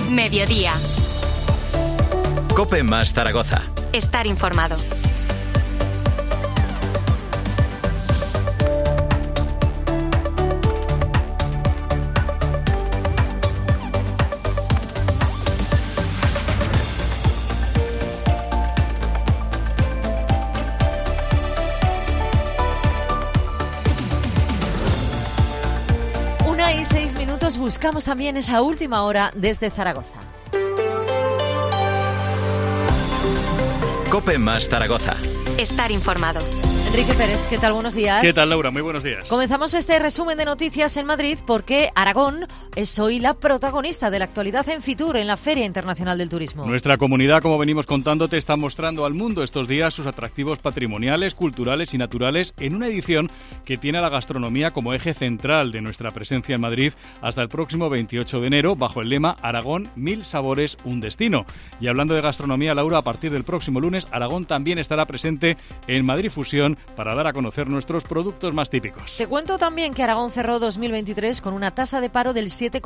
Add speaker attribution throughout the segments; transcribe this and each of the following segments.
Speaker 1: Mediodía.
Speaker 2: COPE más Zaragoza.
Speaker 1: Estar informado.
Speaker 3: Y 6 minutos, buscamos también esa última hora desde Zaragoza.
Speaker 2: COPE más Zaragoza.
Speaker 1: Estar informado.
Speaker 3: Enrique Pérez, ¿qué tal? Buenos días.
Speaker 4: ¿Qué tal, Laura? Muy buenos días.
Speaker 3: Comenzamos este resumen de noticias en Madrid porque Aragón es hoy la protagonista de la actualidad en Fitur, en la Feria Internacional del Turismo.
Speaker 4: Nuestra comunidad, como venimos contándote, está mostrando al mundo estos días sus atractivos patrimoniales, culturales y naturales en una edición que tiene a la gastronomía como eje central de nuestra presencia en Madrid hasta el próximo 28 de enero bajo el lema Aragón, 1000 sabores, un destino. Y hablando de gastronomía, Laura, a partir del próximo lunes, Aragón también estará presente en Madrid Fusión para dar a conocer nuestros productos más típicos.
Speaker 3: Te cuento también que Aragón cerró 2023 con una tasa de paro del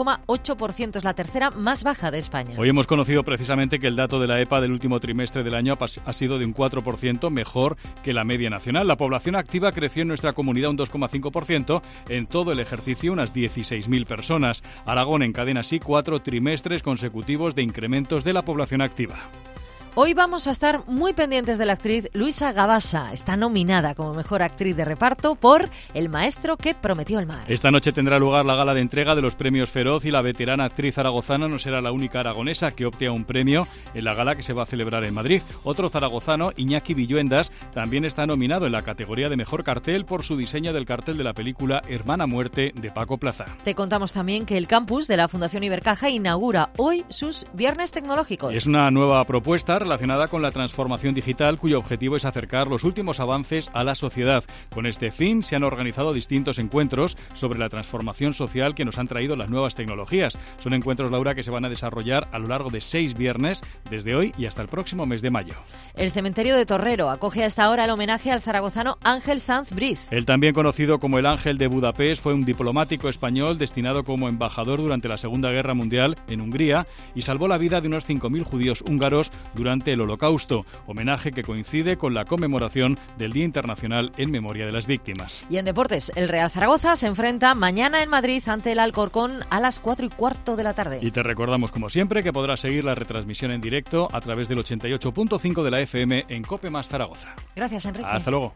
Speaker 3: 7,8%, es la tercera más baja de España.
Speaker 4: Hoy hemos conocido precisamente que el dato de la EPA del último trimestre del año ha sido de un 4%, mejor que la media nacional. La población activa creció en nuestra comunidad un 2,5%, en todo el ejercicio unas 16.000 personas. Aragón encadena así 4 trimestres consecutivos de incrementos de la población activa.
Speaker 3: Hoy vamos a estar muy pendientes de la actriz Luisa Gabasa. Está nominada como mejor actriz de reparto por El maestro que prometió el mar.
Speaker 4: Esta noche tendrá lugar la gala de entrega de los premios Feroz y la veterana actriz zaragozana no será la única aragonesa que opte a un premio en la gala que se va a celebrar en Madrid. Otro zaragozano, Iñaki Villuendas, también está nominado en la categoría de mejor cartel por su diseño del cartel de la película Hermana Muerte de Paco Plaza.
Speaker 3: Te contamos también que el campus de la Fundación Ibercaja inaugura hoy sus Viernes Tecnológicos.
Speaker 4: Es una nueva propuesta relacionada con la transformación digital cuyo objetivo es acercar los últimos avances a la sociedad. Con este fin se han organizado distintos encuentros sobre la transformación social que nos han traído las nuevas tecnologías. Son encuentros, Laura, que se van a desarrollar a lo largo de 6 viernes, desde hoy y hasta el próximo mes de mayo.
Speaker 3: El cementerio de Torrero acoge a esta hora el homenaje al zaragozano Ángel Sanz Briz.
Speaker 4: El también conocido como el Ángel de Budapest fue un diplomático español destinado como embajador durante la Segunda Guerra Mundial en Hungría y salvó la vida de unos 5.000 judíos húngaros durante el Holocausto, homenaje que coincide con la conmemoración del Día Internacional en Memoria de las Víctimas.
Speaker 3: Y en deportes, el Real Zaragoza se enfrenta mañana en Madrid ante el Alcorcón a las 4:15 de la tarde.
Speaker 4: Y te recordamos, como siempre, que podrás seguir la retransmisión en directo a través del 88.5 de la FM en COPE más Zaragoza.
Speaker 3: Gracias, Enrique.
Speaker 4: Hasta luego.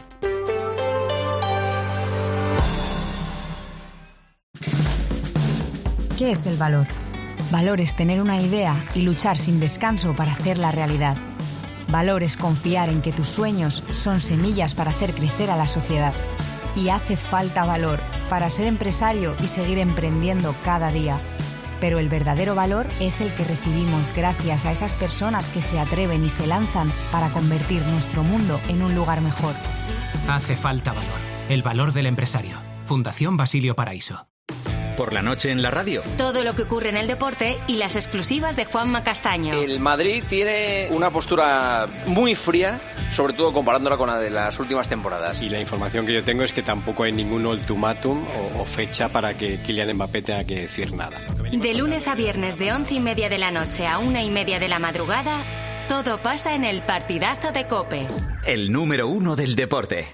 Speaker 5: ¿Qué es el valor? Valor es tener una idea y luchar sin descanso para hacerla realidad. Valor es confiar en que tus sueños son semillas para hacer crecer a la sociedad. Y hace falta valor para ser empresario y seguir emprendiendo cada día. Pero el verdadero valor es el que recibimos gracias a esas personas que se atreven y se lanzan para convertir nuestro mundo en un lugar mejor.
Speaker 6: Hace falta valor. El valor del empresario. Fundación Basilio Paraíso.
Speaker 2: Por la noche en la radio.
Speaker 1: Todo lo que ocurre en el deporte y las exclusivas de Juanma Castaño.
Speaker 7: El Madrid tiene una postura muy fría, sobre todo comparándola con la de las últimas temporadas.
Speaker 8: Y la información que yo tengo es que tampoco hay ningún ultimátum o fecha para que Kylian Mbappé tenga que decir nada.
Speaker 1: De lunes a viernes de 11:30 de la noche a 1:30 de la madrugada, todo pasa en el partidazo de COPE.
Speaker 2: El número 1 del deporte.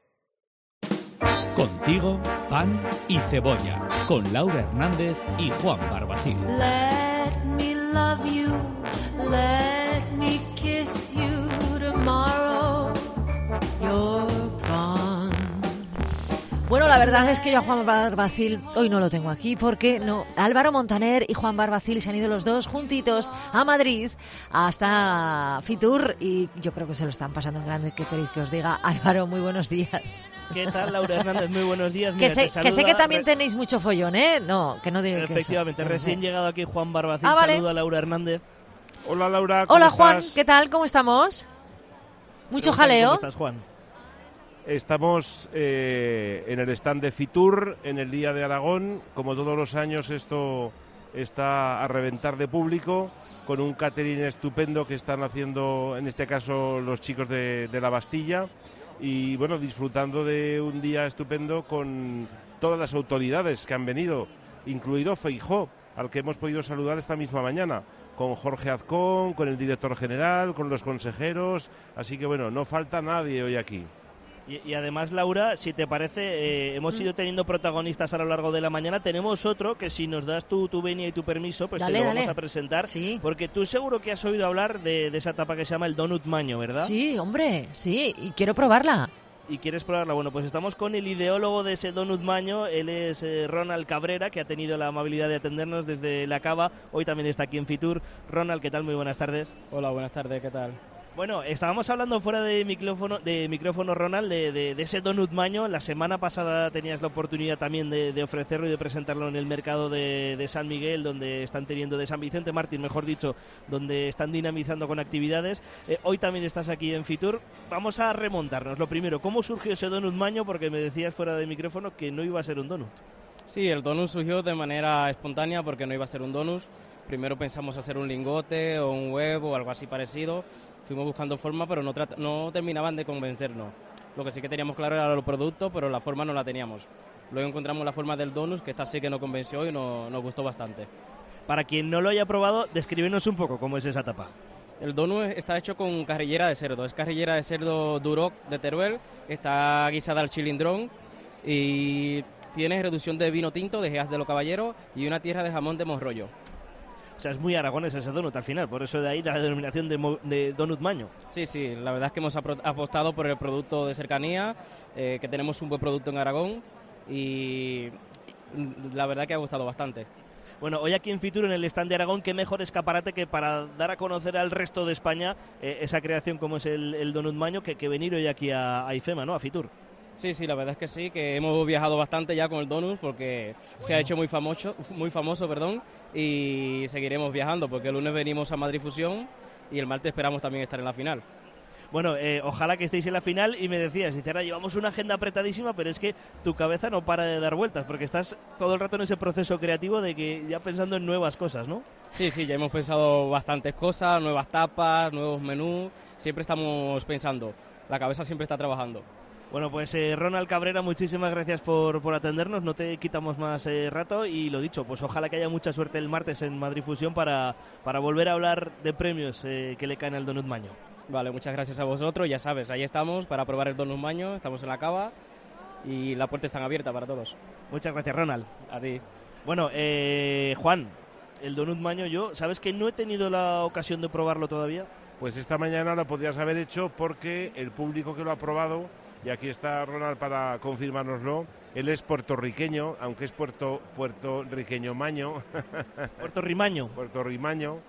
Speaker 9: Contigo, pan y cebolla, con Laura Hernández y Juan Barbacín.
Speaker 10: Let me love you, let me kiss you tomorrow, you're gone.
Speaker 3: Bueno, la verdad es que yo a Juan Barbacil hoy no lo tengo aquí porque no. Álvaro Montaner y Juan Barbacil se han ido los dos juntitos a Madrid hasta Fitur y yo creo que se lo están pasando en grande. ¿Qué queréis que os diga? Álvaro, muy buenos días.
Speaker 11: ¿Qué tal, Laura Hernández? Muy buenos días.
Speaker 3: Mira, que sé que también tenéis mucho follón, ¿eh? No, que no diga que
Speaker 11: efectivamente,
Speaker 3: eso,
Speaker 11: recién llegado aquí Juan Barbacil.
Speaker 3: Vale.
Speaker 11: Saludo a Laura Hernández.
Speaker 12: Hola, Laura, ¿cómo
Speaker 3: Hola,
Speaker 12: estás?
Speaker 3: Juan, ¿qué tal? ¿Cómo estamos? ¿Mucho jaleo?
Speaker 11: ¿Cómo estás, Juan?
Speaker 12: Estamos en el stand de Fitur, en el Día de Aragón. Como todos los años, esto está a reventar de público, con un catering estupendo que están haciendo, en este caso, los chicos de la Bastilla. Y bueno, disfrutando de un día estupendo con todas las autoridades que han venido, incluido Feijóo, al que hemos podido saludar esta misma mañana. con Jorge Azcón, con el director general, con los consejeros, así que bueno, no falta nadie hoy aquí.
Speaker 11: Y además, Laura, si te parece, hemos ido teniendo protagonistas a lo largo de la mañana. Tenemos otro que, si nos das tu venia y tu permiso, pues te lo vamos a presentar.
Speaker 3: Sí.
Speaker 11: Porque tú seguro que has oído hablar de esa tapa que se llama el Donut Maño, ¿verdad?
Speaker 3: Sí, hombre, sí, y quiero probarla.
Speaker 11: ¿Y quieres probarla? Bueno, pues estamos con el ideólogo de ese Donut Maño. Él es Ronald Cabrera, que ha tenido la amabilidad de atendernos desde la Cava. Hoy también está aquí en Fitur. Ronald, ¿qué tal? Muy buenas tardes.
Speaker 13: Hola, buenas tardes, ¿qué tal?
Speaker 11: Bueno, estábamos hablando fuera de micrófono, Ronald, de ese Donut Maño. La semana pasada tenías la oportunidad también de ofrecerlo y de presentarlo en el mercado de San Miguel, donde están teniendo, de San Vicente Mártir, mejor dicho, donde están dinamizando con actividades. Hoy también estás aquí en Fitur. Vamos a remontarnos. Lo primero, ¿cómo surgió ese Donut Maño? Porque me decías fuera de micrófono que no iba a ser un donut.
Speaker 13: Sí, el donut surgió de manera espontánea porque no iba a ser un donut. Primero pensamos hacer un lingote o un huevo o algo así parecido. Fuimos buscando forma, pero no terminaban de convencernos. Lo que sí que teníamos claro era los productos, pero la forma no la teníamos. Luego encontramos la forma del donut, que esta sí que nos convenció y nos gustó bastante.
Speaker 11: Para quien no lo haya probado, descríbenos un poco cómo es esa tapa.
Speaker 13: El donut está hecho con carrillera de cerdo. Es carrillera de cerdo Duroc de Teruel, está guisada al chilindrón y tiene reducción de vino tinto de Geas de los Caballeros y una tierra de jamón de Monrollo.
Speaker 11: O sea, es muy aragonés ese donut al final, por eso de ahí la denominación de Donut Maño.
Speaker 13: Sí, la verdad es que hemos apostado por el producto de cercanía, que tenemos un buen producto en Aragón y la verdad que ha gustado bastante.
Speaker 11: Bueno, hoy aquí en Fitur, en el stand de Aragón, qué mejor escaparate que para dar a conocer al resto de España esa creación como es el Donut Maño que venir hoy aquí a IFEMA, ¿no? A Fitur.
Speaker 13: Sí, la verdad es que sí, que hemos viajado bastante ya con el donut porque se ha hecho muy famoso, y seguiremos viajando porque el lunes venimos a Madrid Fusión y el martes esperamos también estar en la final.
Speaker 11: Bueno, ojalá que estéis en la final. Y me decías, ahora llevamos una agenda apretadísima, pero es que tu cabeza no para de dar vueltas porque estás todo el rato en ese proceso creativo de que ya pensando en nuevas cosas, ¿no?
Speaker 13: Sí, ya hemos pensado bastantes cosas, nuevas tapas, nuevos menús, siempre estamos pensando, la cabeza siempre está trabajando.
Speaker 11: Bueno, pues Ronald Cabrera, muchísimas gracias por atendernos, no te quitamos más rato y lo dicho, pues ojalá que haya mucha suerte el martes en Madrid Fusión para volver a hablar de premios que le caen al Donut Maño.
Speaker 13: Vale, muchas gracias a vosotros, ya sabes, ahí estamos para probar el Donut Maño, estamos en la Cava y la puerta está abierta para todos.
Speaker 11: Muchas gracias, Ronald.
Speaker 13: A ti.
Speaker 11: Bueno, Juan, el Donut Maño ¿sabes que no he tenido la ocasión de probarlo todavía?
Speaker 12: Pues esta mañana lo podrías haber hecho porque el público que lo ha probado, y aquí está Ronald para confirmárnoslo, él es puertorriqueño, aunque es puertorriqueño maño.
Speaker 11: Puertorrimaño.
Speaker 12: Puertorrimaño.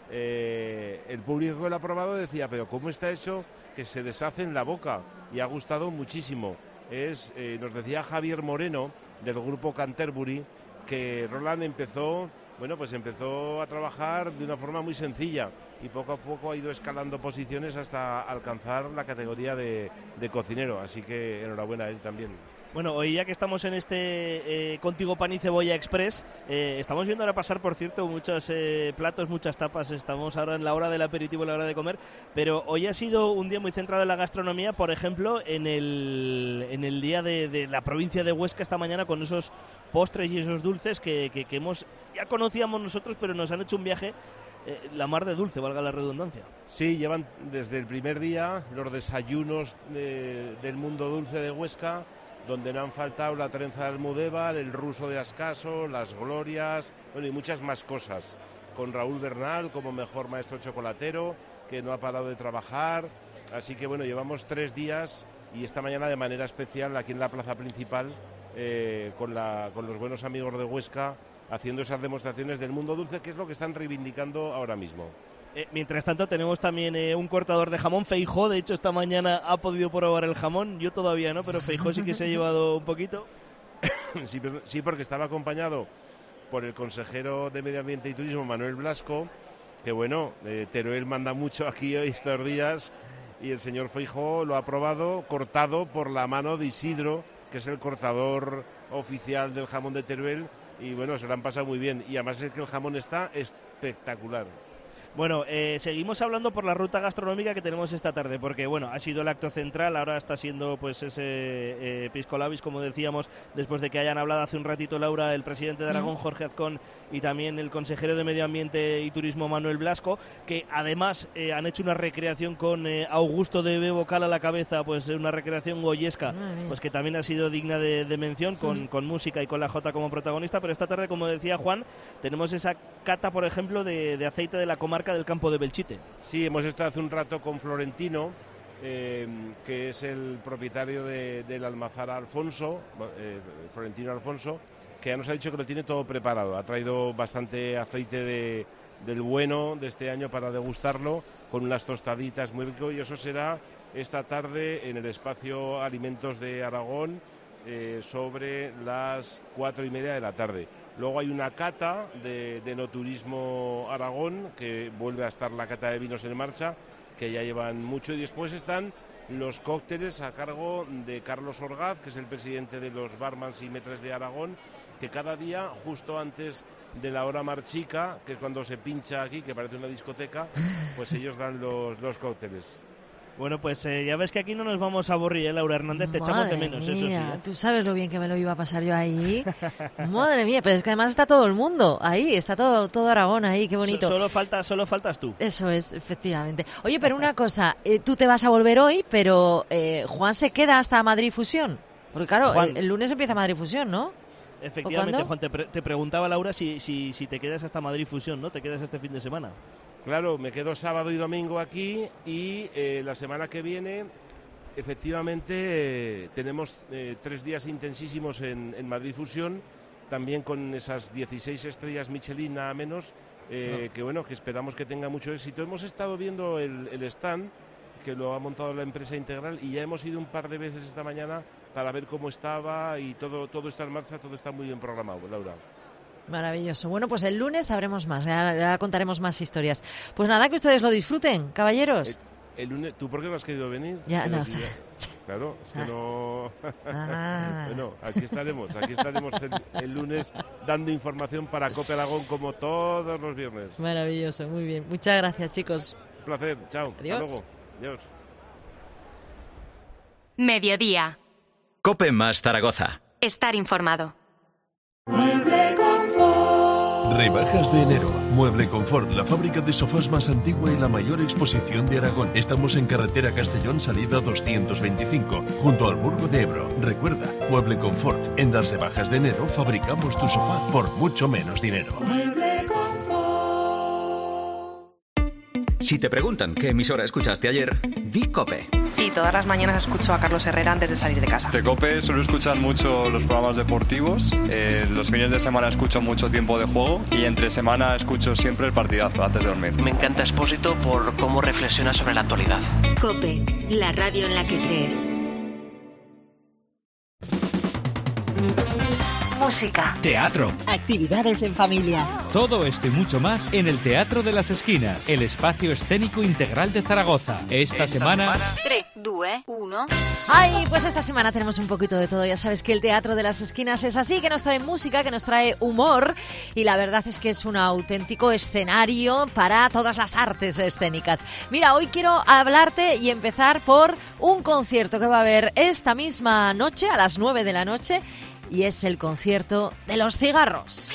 Speaker 12: El público que lo ha probado decía, pero ¿cómo está hecho que se deshace en la boca? Y ha gustado muchísimo. Nos decía Javier Moreno, del grupo Canterbury, que Roland empezó a trabajar de una forma muy sencilla y poco a poco ha ido escalando posiciones hasta alcanzar la categoría de cocinero, así que enhorabuena a él también.
Speaker 11: Bueno, hoy ya que estamos en este Contigo Pan y Cebolla Express, estamos viendo ahora pasar, por cierto, muchos platos, muchas tapas. Estamos ahora en la hora del aperitivo, en la hora de comer, pero hoy ha sido un día muy centrado en la gastronomía. Por ejemplo, en el día de la provincia de Huesca esta mañana, con esos postres y esos dulces que ya conocíamos nosotros, pero nos han hecho un viaje la mar de dulce, valga la redundancia.
Speaker 12: Sí, llevan desde el primer día los desayunos del mundo dulce de Huesca, donde no han faltado la trenza de Almudévar, el ruso de Ascaso, las glorias, y muchas más cosas. Con Raúl Bernal como mejor maestro chocolatero, que no ha parado de trabajar. Así que llevamos 3 días y esta mañana de manera especial aquí en la plaza principal con los buenos amigos de Huesca, haciendo esas demostraciones del mundo dulce, que es lo que están reivindicando ahora mismo.
Speaker 11: Mientras tanto tenemos también un cortador de jamón, Feijóo. De hecho, esta mañana ha podido probar el jamón, yo todavía no, pero Feijóo sí que se ha llevado un poquito.
Speaker 12: Sí, porque estaba acompañado por el consejero de Medio Ambiente y Turismo, Manuel Blasco, que Teruel manda mucho aquí hoy estos días, y el señor Feijóo lo ha probado cortado por la mano de Isidro, que es el cortador oficial del jamón de Teruel, y se lo han pasado muy bien, y además es que el jamón está espectacular.
Speaker 11: Bueno, seguimos hablando por la ruta gastronómica que tenemos esta tarde, porque bueno, ha sido el acto central, ahora está siendo pues ese Pisco Labis, como decíamos, después de que hayan hablado hace un ratito, Laura, el presidente de Aragón, Jorge Azcón, y también el consejero de Medio Ambiente y Turismo, Manuel Blasco, que además han hecho una recreación con Augusto de B. Vocal a la cabeza, pues una recreación goyesca, pues que también ha sido digna de mención, con música y con la Jota como protagonista. Pero esta tarde, como decía Juan, tenemos esa cata, por ejemplo, de aceite de la comarca del Campo de Belchite.
Speaker 12: Sí, hemos estado hace un rato con Florentino, que es el propietario del Almazara Alfonso, Florentino Alfonso, que ya nos ha dicho que lo tiene todo preparado. Ha traído bastante aceite del bueno de este año para degustarlo, con unas tostaditas muy rico, y eso será esta tarde en el espacio Alimentos de Aragón, sobre las 4:30 de la tarde. Luego hay una cata de Enoturismo Aragón, que vuelve a estar la cata de vinos en marcha, que ya llevan mucho, y después están los cócteles a cargo de Carlos Orgaz, que es el presidente de los Barmans y Metres de Aragón, que cada día, justo antes de la hora marchica, que es cuando se pincha aquí, que parece una discoteca, pues ellos dan los cócteles.
Speaker 11: Bueno, pues ya ves que aquí no nos vamos a aburrir, Laura Hernández, te echamos de menos, eso sí.
Speaker 3: Tú sabes lo bien que me lo iba a pasar yo ahí. Madre mía, pero es que además está todo el mundo ahí, está todo Aragón ahí, qué bonito.
Speaker 11: Solo faltas tú.
Speaker 3: Eso es, efectivamente. Oye, pero una cosa, tú te vas a volver hoy, pero Juan se queda hasta Madrid Fusión. Porque claro, el lunes empieza Madrid Fusión, ¿no?
Speaker 11: Efectivamente, Juan, te preguntaba Laura si te quedas hasta Madrid Fusión, ¿no? ¿Te quedas este fin de semana?
Speaker 12: Claro, me quedo sábado y domingo aquí, y la semana que viene, efectivamente, tenemos 3 días intensísimos en Madrid Fusión, también con esas 16 estrellas Michelin, nada menos, que bueno, que esperamos que tenga mucho éxito. Hemos estado viendo el stand, que lo ha montado la empresa Integral, y ya hemos ido un par de veces esta mañana para ver cómo estaba, y todo está en marcha, todo está muy bien programado, Laura.
Speaker 3: Maravilloso. Bueno, pues el lunes sabremos más, ya contaremos más historias. Pues nada, que ustedes lo disfruten, caballeros.
Speaker 12: El lunes, ¿tú por qué no has querido venir?
Speaker 3: Ya, no.
Speaker 12: Claro, es que no... Bueno, aquí estaremos el lunes dando información para COPE Aragón, como todos los viernes.
Speaker 3: Maravilloso, muy bien. Muchas gracias, chicos.
Speaker 12: Un placer, chao.
Speaker 3: Adiós.
Speaker 12: Hasta luego. Adiós.
Speaker 1: Mediodía.
Speaker 2: COPE más Zaragoza.
Speaker 1: Estar informado.
Speaker 14: Mueble Confort. Rebajas de enero. Mueble Confort, la fábrica de sofás más antigua y la mayor exposición de Aragón. Estamos en carretera Castellón, salida 225, junto al Burgo de Ebro. Recuerda, Mueble Confort. En las rebajas de enero fabricamos tu sofá por mucho menos dinero.
Speaker 10: Mueble Confort.
Speaker 2: Si te preguntan qué emisora escuchaste ayer, di COPE.
Speaker 15: Sí, todas las mañanas escucho a Carlos Herrera antes de salir de casa.
Speaker 16: De COPE suelo escuchar mucho los programas deportivos, los fines de semana escucho mucho Tiempo de Juego, y entre semana escucho siempre el partidazo antes de dormir.
Speaker 17: Me encanta Expósito por cómo reflexiona sobre la actualidad.
Speaker 1: COPE, la radio en la que crees.
Speaker 18: Música,
Speaker 9: teatro,
Speaker 18: actividades en familia.
Speaker 9: Todo esto y mucho más en el Teatro de las Esquinas, el espacio escénico integral de Zaragoza. Esta semana...
Speaker 1: 3, 2, 1...
Speaker 3: Ay, pues esta semana tenemos un poquito de todo. Ya sabes que el Teatro de las Esquinas es así, que nos trae música, que nos trae humor, y la verdad es que es un auténtico escenario para todas las artes escénicas. Mira, hoy quiero hablarte y empezar por un concierto que va a haber esta misma noche, a las 9 de la noche, y es el concierto de Los Cigarros.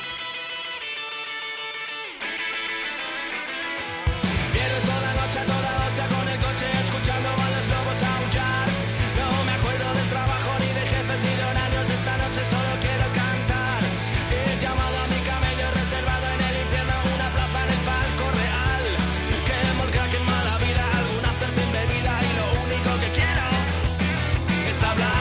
Speaker 10: Vienes toda la noche a toda hostia con el coche escuchando a los lobos aullar. No me acuerdo del trabajo ni de jefes ni de horarios. Esta noche solo quiero cantar. He llamado a mi camello reservado en el infierno, una plaza en el palco real. Quemo el crack en mala vida, algún after sin bebida, y lo único que quiero es hablar.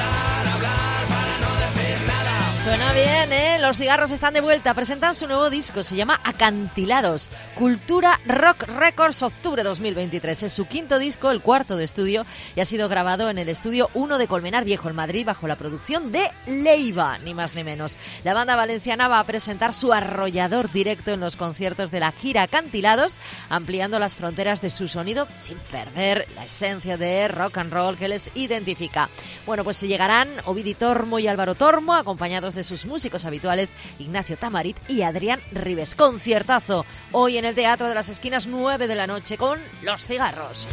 Speaker 3: Suena bien, ¿eh? Los Cigarros están de vuelta. Presentan su nuevo disco, se llama Acantilados. Cultura Rock Records, octubre 2023. Es su quinto disco, el cuarto de estudio, y ha sido grabado en el Estudio 1 de Colmenar Viejo, en Madrid, bajo la producción de Leiva, ni más ni menos. La banda valenciana va a presentar su arrollador directo en los conciertos de la gira Acantilados, ampliando las fronteras de su sonido sin perder la esencia de rock and roll que les identifica. Bueno, pues llegarán Ovidi Tormo y Álvaro Tormo, acompañados de sus músicos habituales, Ignacio Tamarit y Adrián Ribes. Conciertazo hoy en el Teatro de las Esquinas, 9 de la noche, con Los Cigarros.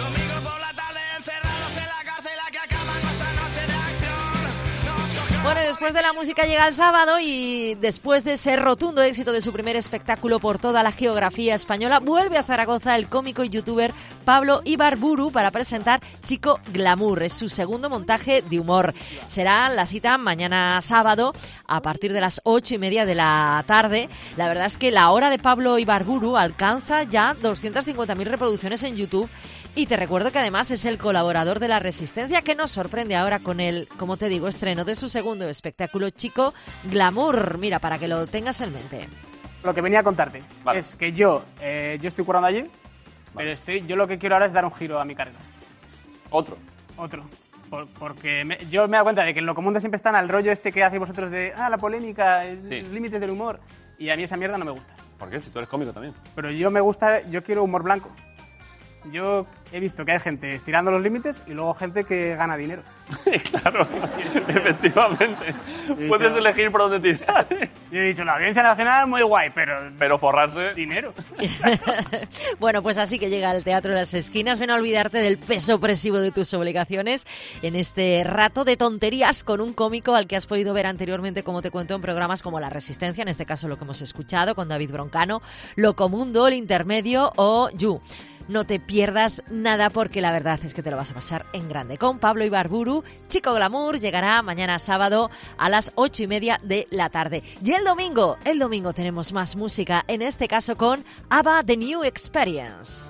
Speaker 3: Bueno, y después de la música llega el sábado y después de ese rotundo éxito de su primer espectáculo por toda la geografía española, vuelve a Zaragoza el cómico y youtuber Pablo Ibarburu para presentar Chico Glamour. Es su segundo montaje de humor. Será la cita mañana sábado a partir de las 8:30 de la tarde. La verdad es que la hora de Pablo Ibarburu alcanza ya 250.000 reproducciones en YouTube. Y te recuerdo que además es el colaborador de La Resistencia, que nos sorprende ahora con el, como te digo, estreno de su segundo espectáculo, Chico Glamour. Mira, para que lo tengas en mente.
Speaker 19: Lo que venía a contarte es que yo estoy currando allí, pero yo lo que quiero ahora es dar un giro a mi carrera.
Speaker 20: ¿Otro?
Speaker 19: Porque yo me he dado cuenta de que en Locomundo siempre están al rollo este que hacéis vosotros de la polémica, los límites del humor. Y a mí esa mierda no me gusta.
Speaker 20: ¿Por qué? Si tú eres cómico también.
Speaker 19: Pero yo quiero humor blanco. Yo he visto que hay gente estirando los límites y luego gente que gana dinero.
Speaker 20: Claro, efectivamente. Puedes elegir por dónde tirar.
Speaker 19: Yo he dicho, la Audiencia Nacional muy guay,
Speaker 20: pero forrarse...
Speaker 19: dinero.
Speaker 3: Bueno, pues así que llega al Teatro de las Esquinas. Ven a olvidarte del peso opresivo de tus obligaciones en este rato de tonterías con un cómico al que has podido ver anteriormente, como te cuento, en programas como La Resistencia, en este caso lo que hemos escuchado con David Broncano, Locomundo, El Intermedio o You. No te pierdas nada porque la verdad es que te lo vas a pasar en grande. Con Pablo Ibarburu, Chico Glamour llegará mañana sábado a las 8:30 de la tarde. Y el domingo tenemos más música, en este caso con ABBA The New Experience.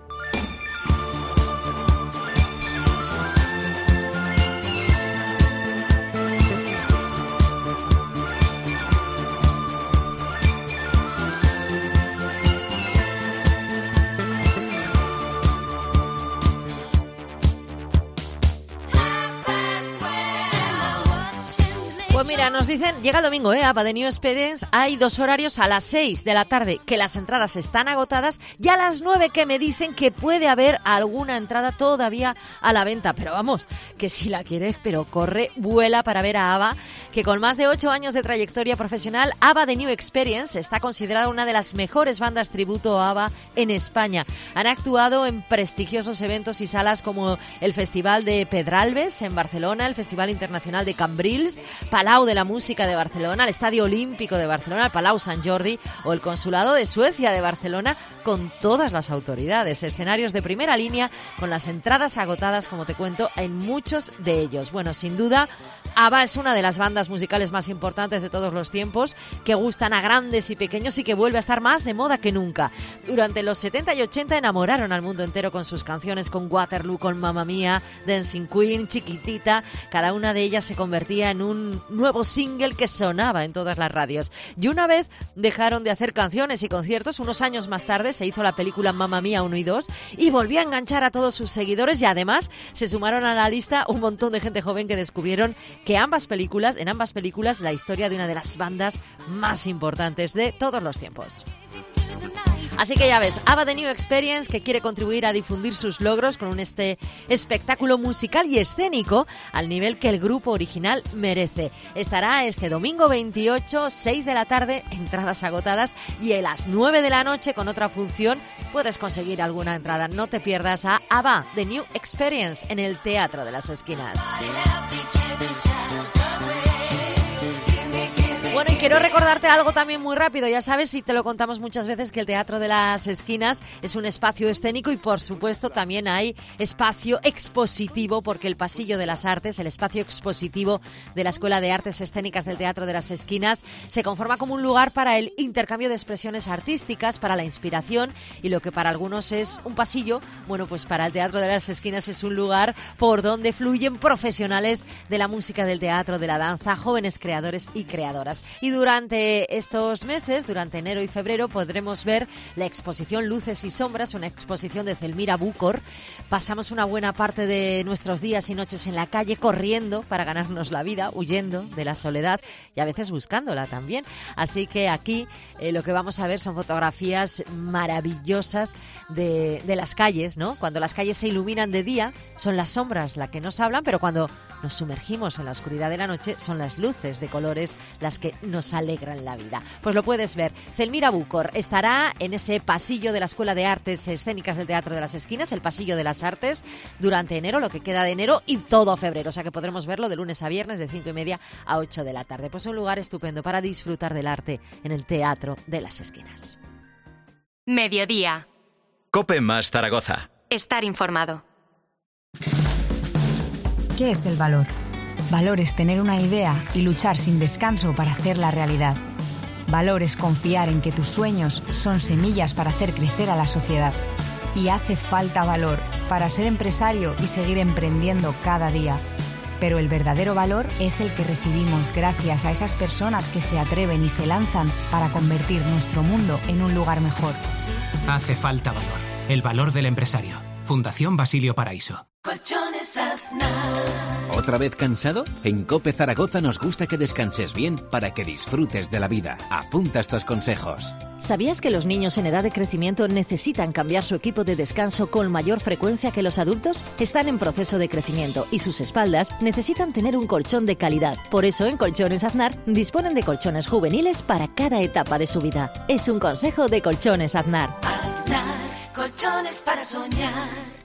Speaker 3: Pues mira, nos dicen, llega el domingo, ABBA The New Experience, hay 2 horarios a las 6 de la tarde, que las entradas están agotadas, y a las 9 que me dicen que puede haber alguna entrada todavía a la venta, pero vamos, que si la quieres, pero corre, vuela para ver a ABBA, que con más de 8 años de trayectoria profesional, ABBA The New Experience está considerada una de las mejores bandas tributo a ABBA en España. Han actuado en prestigiosos eventos y salas como el Festival de Pedralbes en Barcelona, el Festival Internacional de Cambrils, Palau de la Música de Barcelona, el Estadio Olímpico de Barcelona, el Palau Sant Jordi o el Consulado de Suecia de Barcelona, con todas las autoridades. Escenarios de primera línea con las entradas agotadas, como te cuento, en muchos de ellos. Bueno, sin duda, ABBA es una de las bandas musicales más importantes de todos los tiempos, que gustan a grandes y pequeños y que vuelve a estar más de moda que nunca. Durante los 70 y 80 enamoraron al mundo entero con sus canciones, con Waterloo, con Mamma Mía, Dancing Queen, Chiquitita. Cada una de ellas se convertía en un nuevo single que sonaba en todas las radios. Y una vez dejaron de hacer canciones y conciertos, unos años más tarde se hizo la película Mamma Mía 1 y 2 y volvió a enganchar a todos sus seguidores, y además se sumaron a la lista un montón de gente joven que descubrieron que en ambas películas la historia de una de las bandas más importantes de todos los tiempos. Así que ya ves, ABBA The New Experience, que quiere contribuir a difundir sus logros con este espectáculo musical y escénico al nivel que el grupo original merece. Estará este domingo 28, 6 de la tarde, entradas agotadas, y a las 9 de la noche con otra función puedes conseguir alguna entrada. No te pierdas a ABBA The New Experience en el Teatro de las Esquinas. Bueno, y quiero recordarte algo también muy rápido. Ya sabes, y te lo contamos muchas veces, que el Teatro de las Esquinas es un espacio escénico y, por supuesto, también hay espacio expositivo, porque el Pasillo de las Artes, el espacio expositivo de la Escuela de Artes Escénicas del Teatro de las Esquinas, se conforma como un lugar para el intercambio de expresiones artísticas, para la inspiración, y lo que para algunos es un pasillo, bueno, pues para el Teatro de las Esquinas es un lugar por donde fluyen profesionales de la música, del teatro, de la danza, jóvenes creadores y creadoras. Y durante estos meses, durante enero y febrero, podremos ver la exposición Luces y Sombras, una exposición de Zelmira Búcor. Pasamos una buena parte de nuestros días y noches en la calle corriendo para ganarnos la vida, huyendo de la soledad y a veces buscándola también. Así que aquí lo que vamos a ver son fotografías maravillosas de las calles, ¿no? Cuando las calles se iluminan de día, son las sombras las que nos hablan, pero cuando nos sumergimos en la oscuridad de la noche, son las luces de colores las que nos alegran la vida. Pues lo puedes ver. Zelmira Búcor estará en ese pasillo de la Escuela de Artes Escénicas del Teatro de las Esquinas, el Pasillo de las Artes, durante enero, lo que queda de enero y todo febrero. O sea que podremos verlo de lunes a viernes de 5:30 a 8 de la tarde. Pues un lugar estupendo para disfrutar del arte en el Teatro de las Esquinas.
Speaker 1: Mediodía.
Speaker 2: COPE más Zaragoza.
Speaker 1: Estar informado.
Speaker 5: ¿Qué es el valor? Valor es tener una idea y luchar sin descanso para hacerla realidad. Valor es confiar en que tus sueños son semillas para hacer crecer a la sociedad. Y hace falta valor para ser empresario y seguir emprendiendo cada día. Pero el verdadero valor es el que recibimos gracias a esas personas que se atreven y se lanzan para convertir nuestro mundo en un lugar mejor.
Speaker 6: Hace falta valor. El valor del empresario. Fundación Basilio Paraíso.
Speaker 18: Colchones Aznar.
Speaker 21: ¿Otra vez cansado? En COPE Zaragoza nos gusta que descanses bien para que disfrutes de la vida. Apunta estos consejos.
Speaker 22: ¿Sabías que los niños en edad de crecimiento necesitan cambiar su equipo de descanso con mayor frecuencia que los adultos? Están en proceso de crecimiento y sus espaldas necesitan tener un colchón de calidad. Por eso en Colchones Aznar disponen de colchones juveniles para cada etapa de su vida. Es un consejo de Colchones Aznar.
Speaker 18: Aznar, colchones para soñar.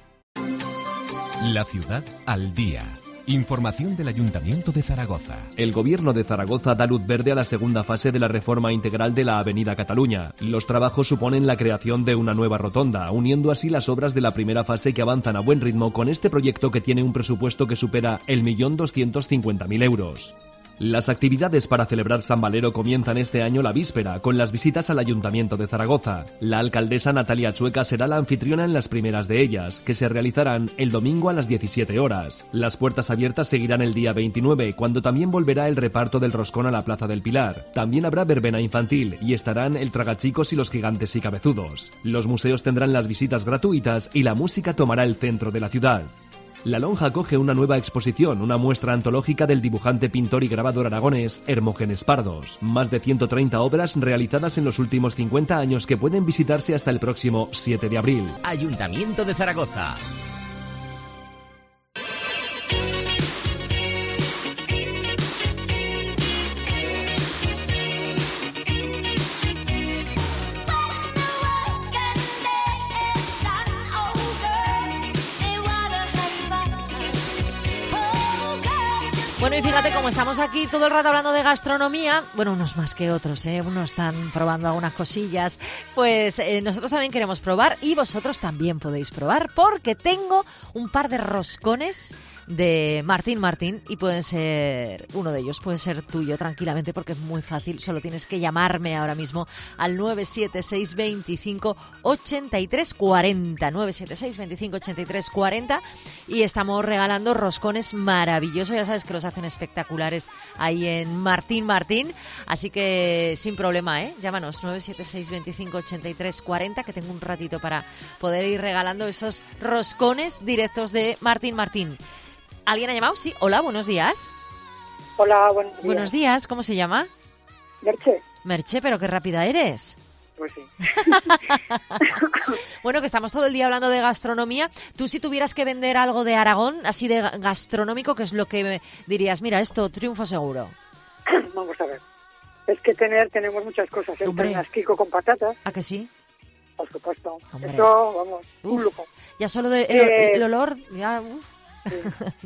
Speaker 23: La ciudad al día. Información del Ayuntamiento de Zaragoza.
Speaker 24: El Gobierno de Zaragoza da luz verde a la segunda fase de la reforma integral de la Avenida Cataluña. Los trabajos suponen la creación de una nueva rotonda, uniendo así las obras de la primera fase que avanzan a buen ritmo con este proyecto que tiene un presupuesto que supera el 1.250.000 euros. Las actividades para celebrar San Valero comienzan este año la víspera, con las visitas al Ayuntamiento de Zaragoza. La alcaldesa Natalia Chueca será la anfitriona en las primeras de ellas, que se realizarán el domingo a las 17 horas. Las puertas abiertas seguirán el día 29, cuando también volverá el reparto del roscón a la Plaza del Pilar. También habrá verbena infantil y estarán el Tragachicos y los Gigantes y Cabezudos. Los museos tendrán las visitas gratuitas y la música tomará el centro de la ciudad. La Lonja acoge una nueva exposición, una muestra antológica del dibujante, pintor y grabador aragonés Hermógenes Pardos. Más de 130 obras realizadas en los últimos 50 años que pueden visitarse hasta el próximo 7 de abril.
Speaker 21: Ayuntamiento de Zaragoza.
Speaker 3: Bueno, y fíjate, como estamos aquí todo el rato hablando de gastronomía, bueno, unos más que otros, unos están probando algunas cosillas, pues nosotros también queremos probar y vosotros también podéis probar, porque tengo un par de roscones de Martín Martín y pueden ser, uno de ellos puede ser tuyo tranquilamente porque es muy fácil, solo tienes que llamarme ahora mismo al 976 25 83 40, 976 25 83 40 y estamos regalando roscones maravillosos, ya sabes que los hacen espectaculares ahí en Martín Martín, así que sin problema, llámanos 976 25 83 40 que tengo un ratito para poder ir regalando esos roscones directos de Martín Martín. ¿Alguien ha llamado? Sí. Hola, buenos días.
Speaker 25: Hola, buenos días.
Speaker 3: Buenos días, ¿cómo se llama?
Speaker 25: Merche.
Speaker 3: Merche, pero qué rápida eres.
Speaker 25: Pues sí.
Speaker 3: Bueno, que estamos todo el día hablando de gastronomía. Tú, si tuvieras que vender algo de Aragón, así de gastronómico, ¿qué es lo que dirías? Mira, esto, triunfo seguro.
Speaker 25: Vamos a ver. Es que tenemos muchas cosas. El pernasquico con patatas.
Speaker 3: ¿A que sí?
Speaker 25: Por supuesto.
Speaker 3: Hombre.
Speaker 25: Eso, vamos, un lujo.
Speaker 3: Ya solo el olor, ya...
Speaker 25: Sí.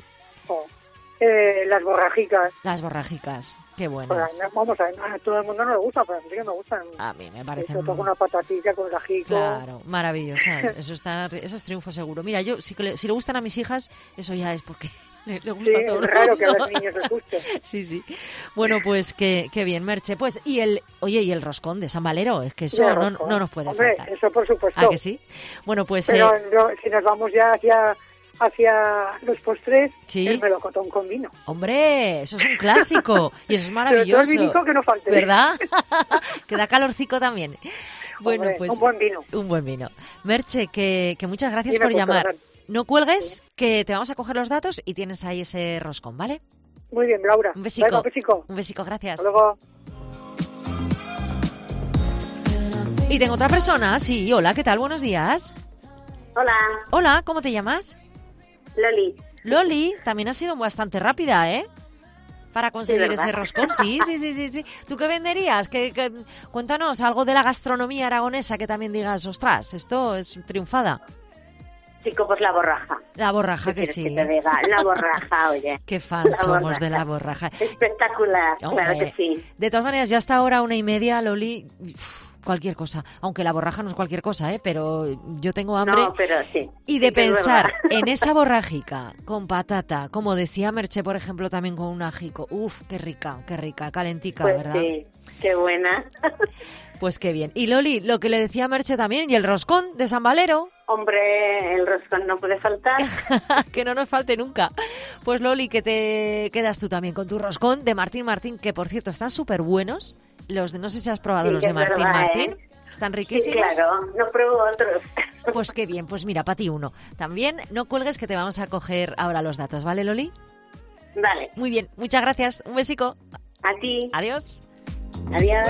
Speaker 25: Las borrajicas.
Speaker 3: Las borrajicas, qué buenas.
Speaker 25: Vamos a ver, a todo el mundo no le gusta, pero a mí sí que me gustan.
Speaker 3: A mí me parece.
Speaker 25: Con una patatilla con el ajico.
Speaker 3: Claro, maravilloso. Eso es triunfo seguro. Mira, yo si le gustan a mis hijas, eso ya es porque le gusta
Speaker 25: sí,
Speaker 3: todo.
Speaker 25: Es raro que a los niños les guste.
Speaker 3: Sí, sí. Bueno, pues qué bien, Merche. Pues y el roscón de San Valero, es que eso no nos puede faltar.
Speaker 25: Eso por supuesto.
Speaker 3: ¿A que sí? Bueno, pues
Speaker 25: pero si nos vamos ya hacia hacia los postres,
Speaker 3: Sí.
Speaker 25: el melocotón con vino.
Speaker 3: Hombre, eso es un clásico y eso es maravilloso.
Speaker 25: Pero todo el vinico que no falte.
Speaker 3: ¿Verdad? Que da calorcico también. Bueno,
Speaker 25: Hombre,
Speaker 3: pues
Speaker 25: un buen vino.
Speaker 3: Un buen vino. Merche, que muchas gracias
Speaker 25: Dime,
Speaker 3: por
Speaker 25: pues,
Speaker 3: llamar.
Speaker 25: perdón.
Speaker 3: No cuelgues, que te vamos a coger los datos y tienes ahí ese roscón, ¿vale?
Speaker 25: Muy bien, Laura.
Speaker 3: Un besico.
Speaker 25: Venga, un besico.
Speaker 3: Un besico, gracias.
Speaker 25: Hasta luego.
Speaker 3: Y tengo otra persona, sí. Hola, ¿qué tal? Buenos días.
Speaker 4: Hola,
Speaker 3: Hola, ¿cómo te llamas?
Speaker 4: Loli.
Speaker 3: Loli, también ha sido bastante rápida, ¿eh? Para conseguir
Speaker 4: ¿verdad?
Speaker 3: ese roscón. Sí. ¿Tú qué venderías? Cuéntanos algo de la gastronomía aragonesa que también digas, ostras, esto es triunfada.
Speaker 4: Chico, pues la borraja.
Speaker 3: La borraja,
Speaker 4: ¿Qué
Speaker 3: que
Speaker 4: quieres
Speaker 3: sí.
Speaker 4: que te diga? La borraja, oye.
Speaker 3: Qué fans
Speaker 4: La
Speaker 3: somos
Speaker 4: borraja.
Speaker 3: de la borraja.
Speaker 4: Espectacular,
Speaker 3: Hombre,
Speaker 4: claro que sí.
Speaker 3: De todas maneras, ya hasta ahora 1:30, Loli, cualquier cosa. Aunque la borraja no es cualquier cosa, ¿eh? Pero yo tengo hambre.
Speaker 4: No, pero sí.
Speaker 3: Y de
Speaker 4: Sí que es
Speaker 3: pensar
Speaker 4: verdad.
Speaker 3: en esa borrajica con patata, como decía Merche, por ejemplo, también con un ajico. Uf, qué rica, calentica,
Speaker 4: Pues
Speaker 3: ¿verdad?
Speaker 4: sí, qué buena.
Speaker 3: Pues qué bien. Y Loli, lo que le decía Merche también, y el roscón de San Valero,
Speaker 4: Hombre, el roscón no puede faltar.
Speaker 3: que no nos falte nunca. Pues Loli, que te quedas tú también con tu roscón de Martín Martín, que por cierto están súper buenos. Los de, no sé si has probado
Speaker 4: Sí,
Speaker 3: los
Speaker 4: que
Speaker 3: de
Speaker 4: es
Speaker 3: Martín
Speaker 4: verdad,
Speaker 3: Martín.
Speaker 4: ¿eh?
Speaker 3: Están
Speaker 4: Sí,
Speaker 3: riquísimos.
Speaker 4: claro, no pruebo otros.
Speaker 3: Pues qué bien, pues mira, para ti uno. También no cuelgues que te vamos a coger ahora los datos, ¿vale, Loli?
Speaker 4: Vale.
Speaker 3: Muy bien, muchas gracias. Un besico.
Speaker 4: A ti.
Speaker 3: Adiós.
Speaker 4: Adiós.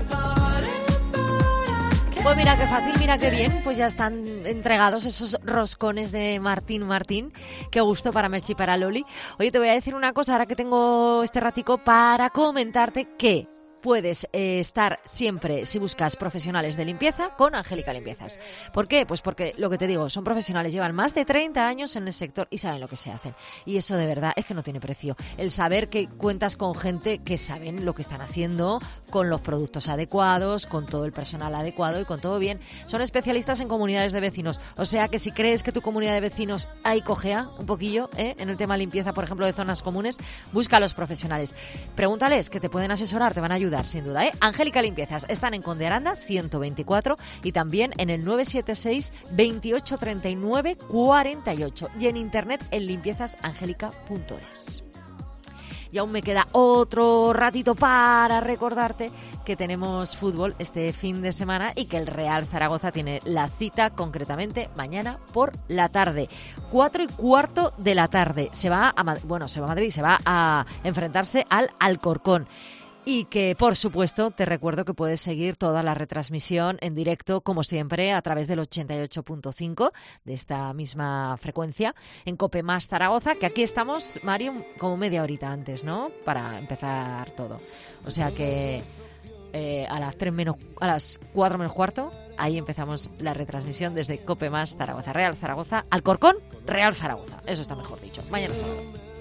Speaker 3: Pues mira qué fácil, mira qué bien, pues ya están entregados esos roscones de Martín Martín. Qué gusto para Merche y para Loli. Oye, te voy a decir una cosa ahora que tengo este ratico para comentarte que puedes estar siempre, si buscas profesionales de limpieza, con Angélica Limpiezas. ¿Por qué? Pues porque, lo que te digo, son profesionales, llevan más de 30 años en el sector y saben lo que se hacen. Y eso de verdad es que no tiene precio. El saber que cuentas con gente que saben lo que están haciendo, con los productos adecuados, con todo el personal adecuado y con todo bien. Son especialistas en comunidades de vecinos. O sea que si crees que tu comunidad de vecinos ahí cojea un poquillo, en el tema limpieza, por ejemplo, de zonas comunes, busca a los profesionales. Pregúntales, que te pueden asesorar, te van a ayudar, sin duda, ¿eh? Angélica Limpiezas, están en Conde Aranda 124 y también en el 976 28 39 48 y en internet en limpiezasangelica.es. Y aún me queda otro ratito para recordarte que tenemos fútbol este fin de semana y que el Real Zaragoza tiene la cita concretamente mañana por la tarde. 4:15 de la tarde. Se va a Madrid, se va a enfrentarse al Alcorcón. Y que, por supuesto, te recuerdo que puedes seguir toda la retransmisión en directo, como siempre, a través del 88.5 de esta misma frecuencia, en COPE más Zaragoza, que aquí estamos, Mario, como media horita antes, ¿no? Para empezar todo. O sea que a las 4 menos cuarto, ahí empezamos la retransmisión desde COPE más Zaragoza. Real Zaragoza, Alcorcón, Real Zaragoza. Eso está mejor dicho. Mañana sábado.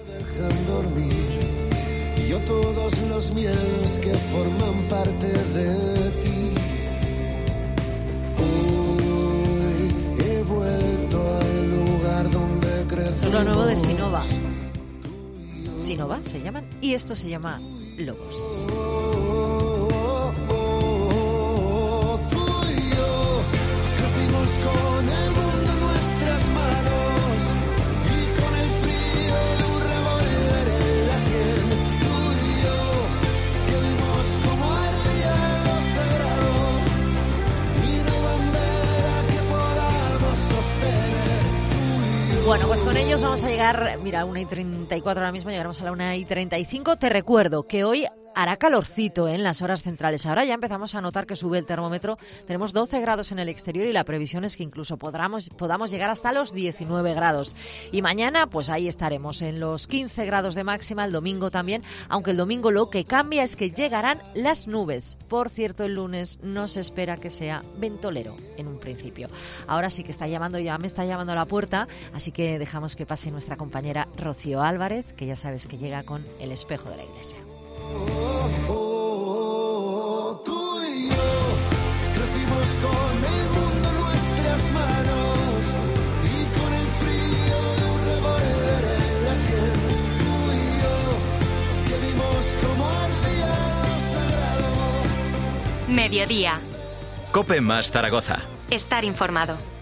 Speaker 10: Yo todos los miedos que forman parte de ti. Hoy he vuelto al lugar donde crecimos.
Speaker 3: Es lo nuevo de Sinova. Sinova se llaman y esto se llama Lobos.
Speaker 10: Tú y yo crecimos con el mundo en nuestras manos y con el frío de un revólver en la sien.
Speaker 3: Bueno, pues con ellos vamos a llegar, mira, 1:34 ahora mismo, llegaremos a la 1:35. Te recuerdo que hoy hará calorcito en las horas centrales. Ahora ya empezamos a notar que sube el termómetro. Tenemos 12 grados en el exterior y la previsión es que incluso podamos llegar hasta los 19 grados. Y mañana, pues ahí estaremos en los 15 grados de máxima, el domingo también, aunque el domingo lo que cambia es que llegarán las nubes. Por cierto, el lunes no se espera que sea ventolero en un principio. Ahora sí que ya me está llamando a la puerta, así que dejamos que pase nuestra compañera Rocío Álvarez, que ya sabes que llega con el espejo de la iglesia.
Speaker 10: Tú y yo crecimos con el mundo en nuestras manos y con el frío de un revólver en la sien. Tú y yo que vimos como ardía lo sagrado.
Speaker 1: Mediodía.
Speaker 2: COPE más Zaragoza.
Speaker 1: Estar informado.